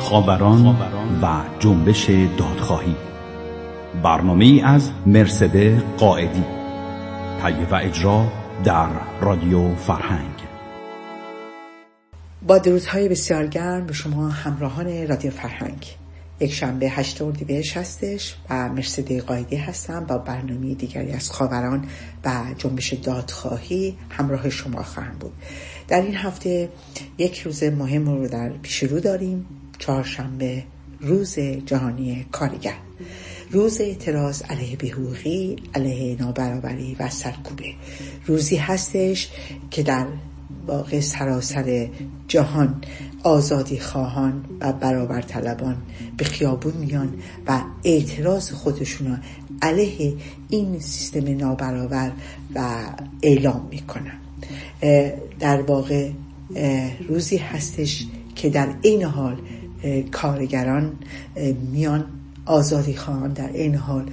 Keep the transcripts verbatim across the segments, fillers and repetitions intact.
خاوران و جنبش دادخواهی. برنامه‌ای از مرسده قائدی. تهیه و اجرا در رادیو فرهنگ. با درودهای بسیار گرم به شما همراهان رادیو فرهنگ. یک شنبه هشتم اردیبهشت هستش و مرسده قائدی هستم. با برنامه دیگری از خاوران و جنبش دادخواهی همراه شما خواهم بود. در این هفته یک روز مهم رو در پیش رو داریم. چهارشنبه، روز جهانی کارگر، روز اعتراض علیه بی‌حقوقی، علیه نابرابری و سرکوبه. روزی هستش که در واقع سراسر جهان آزادی خواهان و برابر طلبان به خیابون میان و اعتراض خودشون علیه این سیستم نابرابر و اعلام میکنن. در واقع روزی هستش که در این حال کارگران میان آزادی خواهان در این حال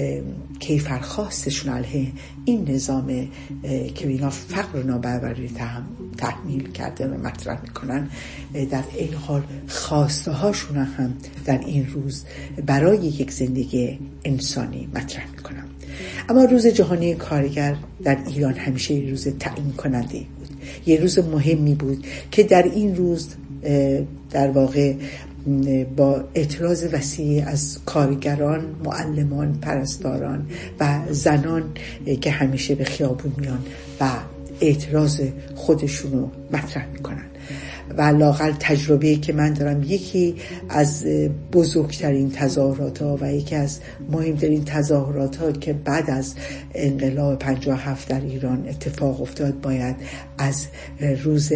کیفرخواستشون علیه این نظام که اینا فقر و نابرابری تحمیل کرده و مطرح میکنن، در این حال خواسته هاشون هم در این روز برای یک زندگی انسانی مطرح میکنن. اما روز جهانی کارگر در ایران همیشه یه روز تعیین کننده بود، یه روز مهمی بود که در این روز در واقع با اعتراض وسیع از کارگران، معلمان، پرستاران و زنان که همیشه به خیابون میان و اعتراض خودشونو مطرح میکنن. و لااقل تجربه‌ای که من دارم، یکی از بزرگترین تظاهرات ها و یکی از مهمترین تظاهرات ها که بعد از انقلاب پنجاه و هفت در ایران اتفاق افتاد، باید از روز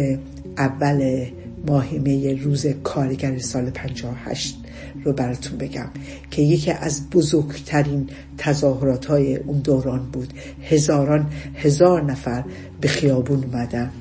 اول ماهیمه روز کارگر سال پنجاه و هشت رو براتون بگم که یکی از بزرگترین تظاهرات های اون دوران بود. هزاران هزار نفر به خیابون اومدن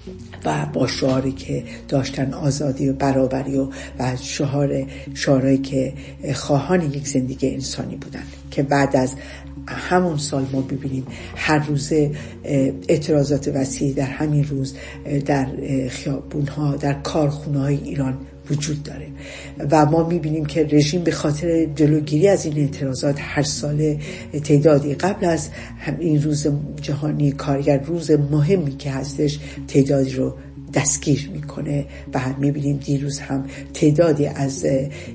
و با شعاری که داشتن آزادی و برابری و و شعار شعارهایی که خواهان یک زندگی انسانی بودن، که بعد از همون سال ما ببینیم هر روز اعتراضات وسیع در همین روز در خیابون‌ها، در کارخونه‌های ایران وجود داره و ما میبینیم که رژیم به خاطر جلوگیری از این اعتراضات هر سال تعدادی قبل از این روز جهانی کارگر، روز مهمی که هستش، تعدادی رو دستگیر میکنه و هم میبینیم دیروز هم تعدادی از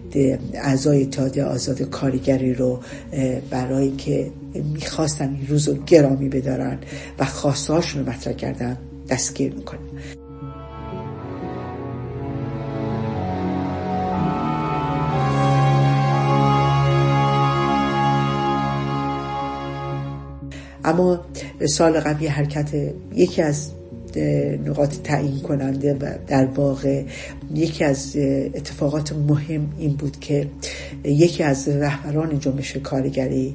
اعضای اتحادیه آزاد کارگری رو برای که میخواستن این روز رو گرامی بدارن و خواسته هاشون رو مطرح کردن دستگیر میکنه. اما سال قبل حرکت یکی از نقاط تعیین کننده و در واقع یکی از اتفاقات مهم این بود که یکی از رهبران جنبش کارگری،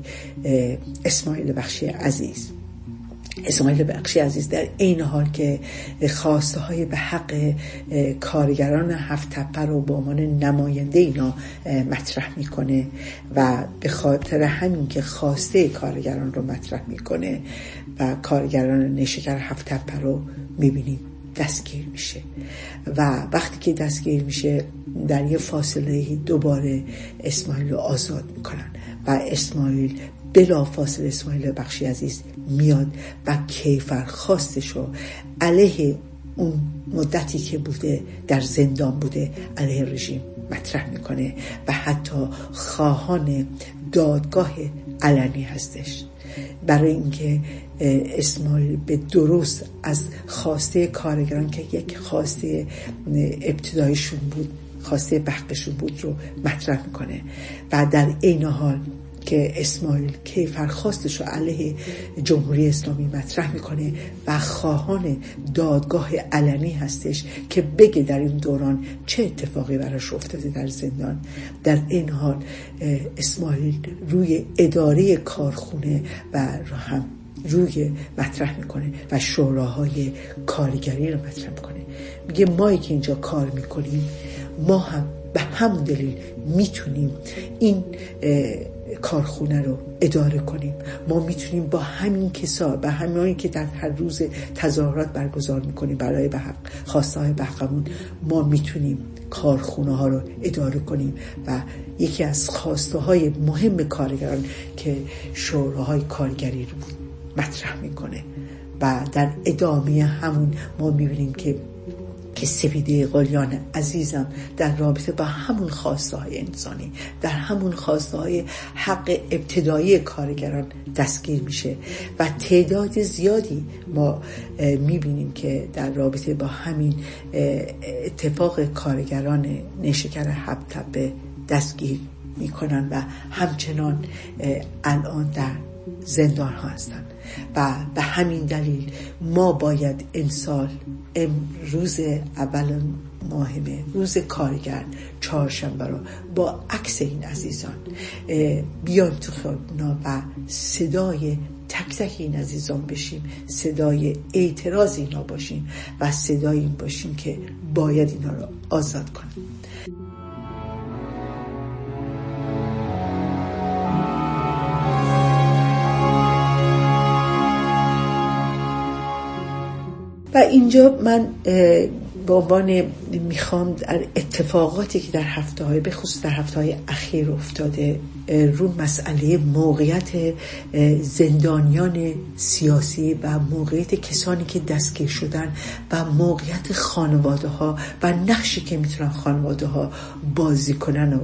اسماعیل بخشی عزیز اسماعیل بخشی عزیز در این حال که خواسته های به حق کارگران هفت تپه رو به عنوان نماینده اینا مطرح میکنه و به خاطر همین که خواسته کارگران رو مطرح میکنه و کارگران نیشکر هفت تپه رو میبینیم دستگیر میشه و وقتی که دستگیر میشه در یه فاصله دوباره اسماعیل رو آزاد میکنن و اسماعیل بلا فاصله اسماعیل بخشی عزیز میاد و کیفرخواستش رو علیه اون مدتی که بوده در زندان بوده علیه رژیم مطرح میکنه و حتی خواهان دادگاه علنی هستش برای اینکه اسماعیل به درست از خواسته کارگران که یک خواسته ابتدایشون بود، خواسته بحقشون بود، رو مطرح میکنه و در این حال که اسماعیل کیفرخواستش رو علیه جمهوری اسلامی مطرح میکنه و خواهان دادگاه علنی هستش که بگه در این دوران چه اتفاقی براش افتاده در زندان. در این حال اسماعیل روی اداره کارخونه و هم روی مطرح میکنه و شوراهای کارگری رو مطرح میکنه. میگه مایی که اینجا کار میکنیم ما هم به همون دلیل میتونیم این کارخونه رو اداره کنیم. ما میتونیم با همین کسا، با همین که در هر روز تظاهرات برگزار میکنیم برای به حق خواسته‌های به حقمون، ما میتونیم کارخونه ها رو اداره کنیم و یکی از خواسته های مهم کارگران که شوراهای کارگری رو مطرح میکنه. و در ادامه همون ما میبینیم که که سپیده قلیان عزیزم در رابطه با همون خواسته های انسانی، در همون خواسته های حق ابتدایی کارگران دستگیر میشه و تعداد زیادی ما میبینیم که در رابطه با همین اتفاق کارگران نیشکر حبتبه دستگیر میکنن و همچنان الان در زندان ها هستن. و به همین دلیل ما باید امسال روز اول ماه مه، روز کارگر، چهارشنبه رو با عکس این عزیزان بیایم تو خیابونا و صدای تک تک این عزیزان بشیم، صدای اعتراض اینا باشیم و صدای این باشیم که باید اینا رو آزاد کنیم. و اینجا من به عنوان میخوام در اتفاقاتی که در هفته های به خصوص در هفته های اخیر افتاده رو مسئله موقعیت زندانیان سیاسی و موقعیت کسانی که دستگیر شدن و موقعیت خانواده ها و نقشی که میتونن خانواده ها بازی کنن و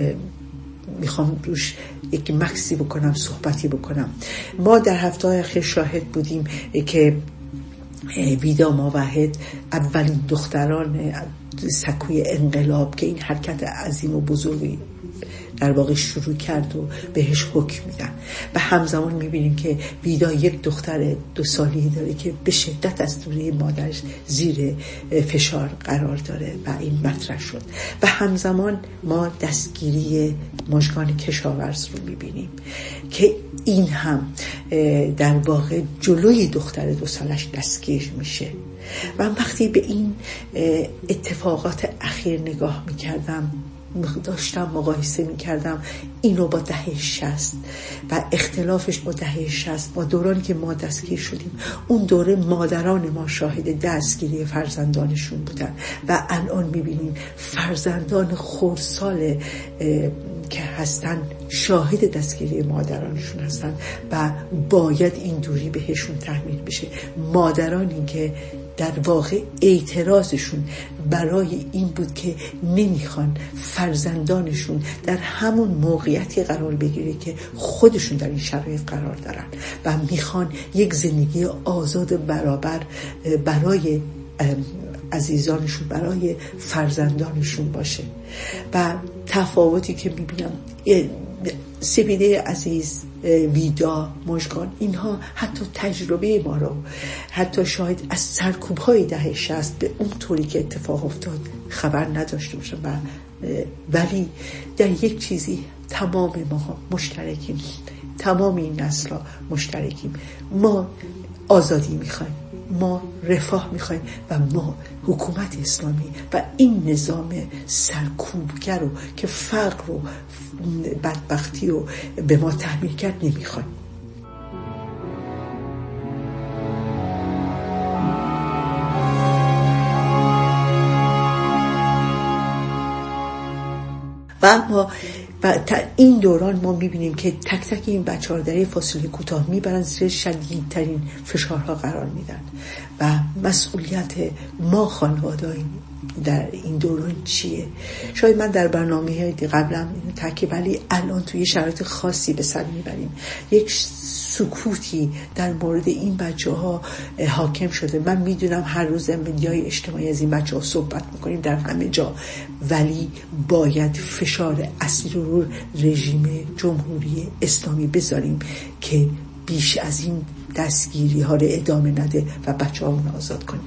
میخوام روش یک مکسی بکنم، صحبتی بکنم. ما در هفته های اخیر شاهد بودیم که ویدا موحد اولین دختران سکوی انقلاب که این حرکت عظیم و بزرگی در واقع شروع کرد و بهش حکم میدن و همزمان میبینیم که ویدا یک دختر دو سالی داره که به شدت از دوره مادرش زیر فشار قرار داره و این مطرح شد و همزمان ما دستگیری مژگان کشاورز رو میبینیم که این هم در واقع جلوی دختر دو سالش دستگیر میشه و وقتی به این اتفاقات اخیر نگاه میکردم داشتم مقایسه میکردم اینو با دهه شصت و اختلافش با دهه شصت با دورانی که ما دستگیر شدیم. اون دوره مادران ما شاهد دستگیری فرزندانشون بودن و الان میبینیم فرزندان خردسال که هستن شاهد دستگیری مادرانشون هستن و باید این دوری بهشون تحمیل بشه. مادرانی که در واقع اعتراضشون برای این بود که نمیخوان فرزندانشون در همون موقعیتی قرار بگیره که خودشون در این شرایط قرار دارن و میخوان یک زندگی آزاد و برابر برای عزیزانشون، برای فرزندانشون باشه. و تفاوتی که میبینم سپیده عزیز، ویدا، مژگان، اینها حتی تجربه ما رو حتی شاید از سرکوب‌های دهه شصت به اون طوری که اتفاق افتاد خبر نداشته باشن و ولی در یک چیزی تمام ما مشترکیم، تمام این نسل‌ها مشترکیم. ما آزادی میخوایم، ما رفاه میخوایم و ما حکومت اسلامی و این نظام سرکوبگر رو که فقر و بدبختی رو به ما تحمیل کرد نمیخوایم. و اما این دوران ما میبینیم که تک تک این بچه ها در این فاصله کوتاه میبرن زیر شدیدترین فشارها قرار میدن و مسئولیت ما خانواده‌ای در این دوران چیه؟ شاید من در برنامه قبلا تاکید ولی الان توی شرایط خاصی به سر میبریم. یک سکوتی در مورد این بچه ها حاکم شده. من میدونم هر روز مدیای اجتماعی از این بچه ها صحبت میکنیم در همه جا، ولی باید فشار اصلی رو رژیم جمهوری اسلامی بذاریم که بیش از این دستگیری ها رو ادامه نده و بچه ها رو آزاد کنیم.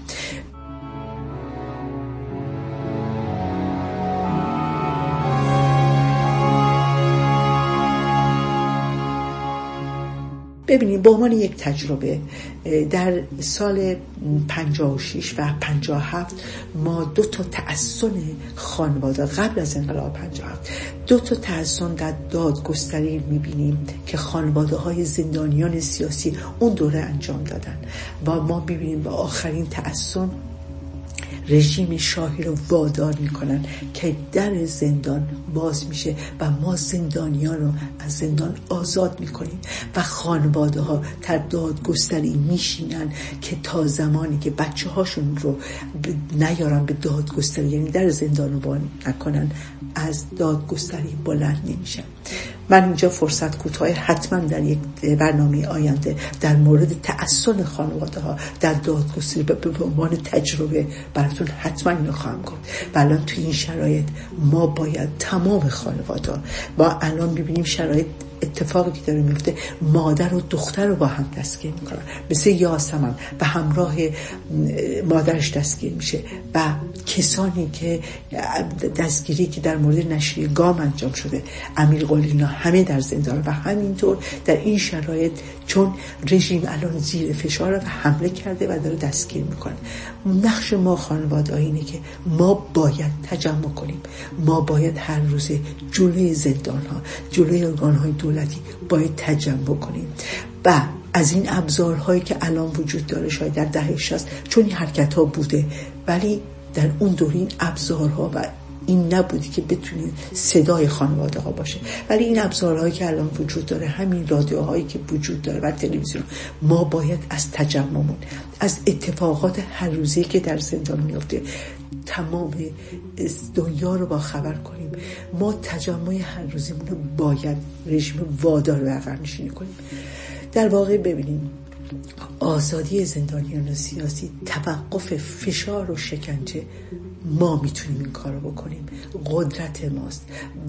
ببینید به عنوان یک تجربه در سال پنجاه و شش و پنجاه و هفت ما دو تا تحسن خانواده قبل از انقلاب پنجاه و هفت دو تا تحسن در دادگستری میبینیم که خانواده های زندانیان سیاسی اون دوره انجام دادن و ما میبینیم با آخرین تحسن رژیم شاهی رو وادار میکنن که در زندان باز میشه و ما زندانیان رو از زندان آزاد میکنیم و خانواده ها در دادگستری میشینن که تا زمانی که بچه هاشون رو نیارن به دادگستری، یعنی در زندان رو باز نکنن، از دادگستری بلند نمیشن. من اینجا فرصت کوتاه حتما در یک برنامه آینده در مورد تعسل خانواده ها در دادگستری به عنوان تجربه براتون حتما اینو خواهم گفت. و الان توی این شرایط ما باید تمام خانواده ها، ما الان میبینیم شرایط اتفاقی که داره میفته، مادر و دختر رو با هم دستگیر میکنن، مثل یاسمن و همراه مادرش دستگیر میشه و کسانی که دستگیری که در مورد نشریه گام انجام شده، امیر قلینا، همه در زندان و همینطور در این شرایط چون رژیم الان زیر فشار و حمله کرده و داره دستگیر میکنه. نقش ما خانواده اینه که ما باید تجمع کنیم، ما باید هر روزه جلوی زندان ها، جلوی ارگان های دولتی باید تجمع کنیم و از این ابزارهایی که الان وجود داره، شاید در دهه شصت چون این حرکت ها بوده، ولی در اون دوره این ابزارها و این نبودی که بتونید صدای خانواده ها باشه، ولی این ابزارهایی که الان وجود داره، همین رادیوهایی که وجود داره و تلویزیون، ما باید از تجمعمون، از اتفاقات هر روزی که در زندان میفته تمام دنیا رو با خبر کنیم. ما تجمع هر روزیمون رو باید رژیم وادار به عقب نشینی کنیم. در واقع ببینیم آزادی زندانیان سیاسی، توقف فشار و شکنجه، ما میتونیم این کار رو بکنیم، قدرت ماست.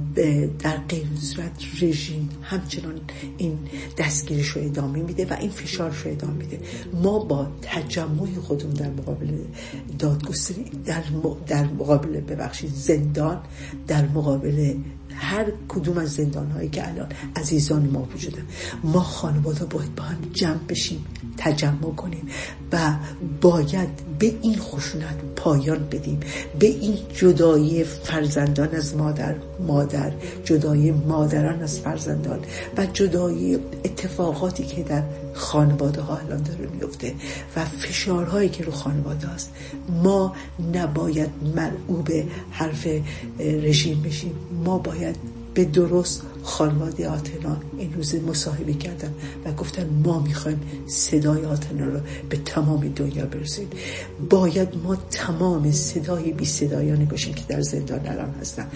در غیر صورت رژیم همچنان این دستگیریش رو ادامه میده و این فشارش رو ادامه میده. ما با تجمع خودمون در مقابل دادگستری، در, در مقابل ببخشید زندان، در مقابل هر کدوم از زندان‌هایی که الان عزیزان ما وجوده، ما خانواده باید با هم جمع بشیم، تجمع کنیم و باید به این خشونت پایان بدیم، به این جدایی فرزندان از مادر، مادر جدایی مادران از فرزندان و جدایی اتفاقاتی که در خانواده ها الان داره میفته و فشارهایی که رو خانواده هست. ما نباید مرعوب حرف رژیم بشیم، ما باید به درست. خانواده آتنا این روز مصاحبه کردن و گفتن ما میخوایم صدای آتنا رو به تمام دنیا برسونیم. باید ما تمام صدای بی صدایانی باشیم که در زندان الان هستن.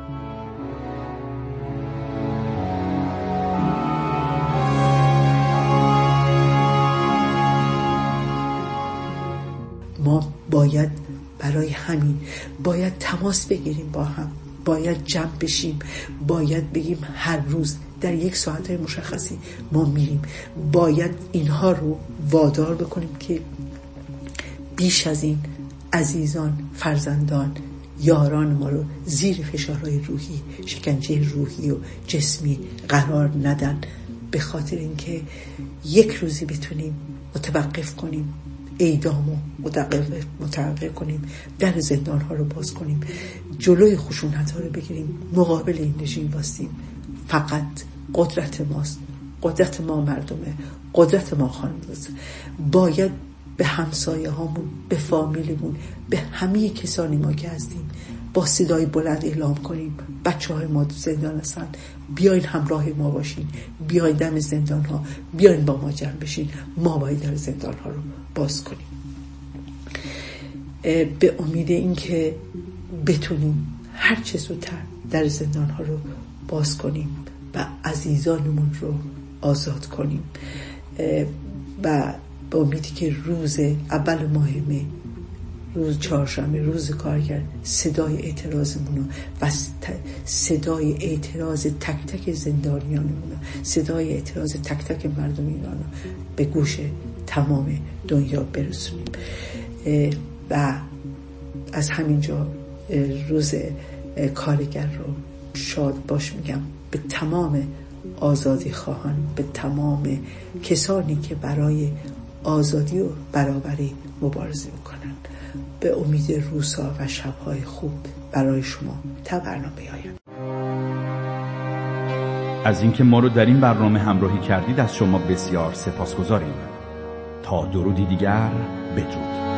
ما باید برای همین باید تماس بگیریم با هم، باید جمع بشیم، باید بگیم هر روز در یک ساعت مشخصی ما میریم. باید اینها رو وادار بکنیم که بیش از این عزیزان، فرزندان، یاران ما رو زیر فشارهای روحی، شکنجه روحی و جسمی قرار ندن، به خاطر اینکه یک روزی بتونیم متوقف کنیم اعدامو متوقف کنیم، در زندان ها رو باز کنیم، جلوی خشونت ها رو بگیریم، مقابل این رژیم واسیم. فقط قدرت ماست، قدرت ما مردمه، قدرت ما خانواده. باید به همسایه هامون، به فامیلمون، به همه کسانی ما که هستیم با صدای بلند اعلام کنیم بچه های ما زندان هستن، بیاین همراه ما باشین، بیاین دم زندان ها، بیاین با ما جمع بشین، ما باید در زندان ها رو باز کنیم. به امید این که بتونیم هر چه زودتر در زندان ها رو باز کنیم و عزیزانمون رو آزاد کنیم و به امیدی که روز اول ماه می، روز چهارشنبه، روز کارگر، صدای اعتراضمون و صدای اعتراض تک تک زندانیانمون، صدای اعتراض تک تک مردم ایران رو به گوش تمام دنیا برسونیم. و از همینجا روز کارگر رو شاد باش میگم به تمام آزادی خواهان، به تمام کسانی که برای آزادی و برابری مبارزه میکنن. به امید روزها و شبهای خوب برای شما تا برنامه آینده. از اینکه ما رو در این برنامه همراهی کردید از شما بسیار سپاسگزاریم. تا درودی دیگر، بدرود.